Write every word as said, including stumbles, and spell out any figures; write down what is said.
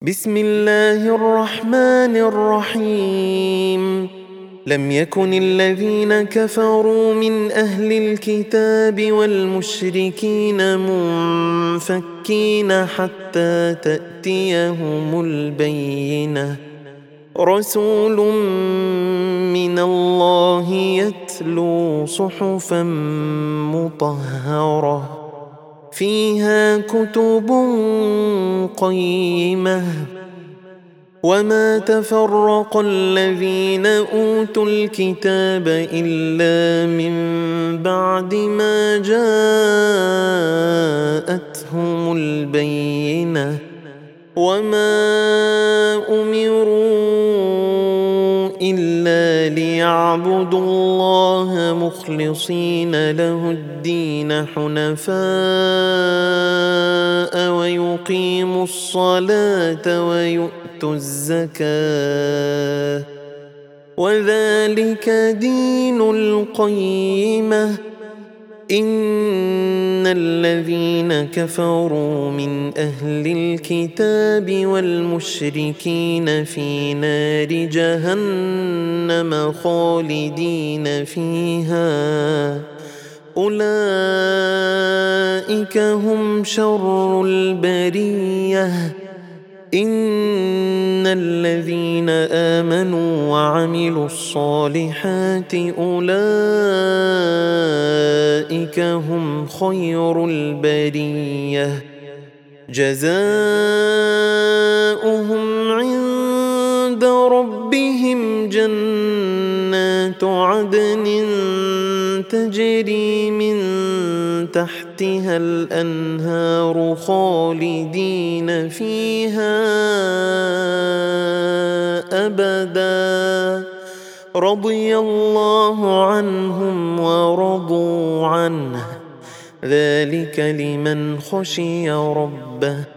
بسم الله الرحمن الرحيم. لم يكن الذين كفروا من أهل الكتاب والمشركين منفكين حتى تأتيهم البينة، رسول من الله يتلو صحفا مطهرة فيها كتب قيمة. وما تفرق الذين أوتوا الكتاب إلا من بعد ما جاءتهم البينة، وما أمروا إلا ليعبدوا الله مخلصين له الدين حنفاء ويقيموا الصلاة ويؤتوا الزكاة، وذلك دين القيمة. إن الذين كفروا من أهل الكتاب والمشركين في نار جهنم خالدين فيها، أولئك هم شر البرية. إن الذين آمنوا وعملوا الصالحات أولئك هم خير البرية، جزاؤهم عند ربهم جنات عدن تجري من تحتها الأنهار خالدين فيها أبدا، رضي الله عنهم ورضوا عنه، ذلك لمن خشي ربه.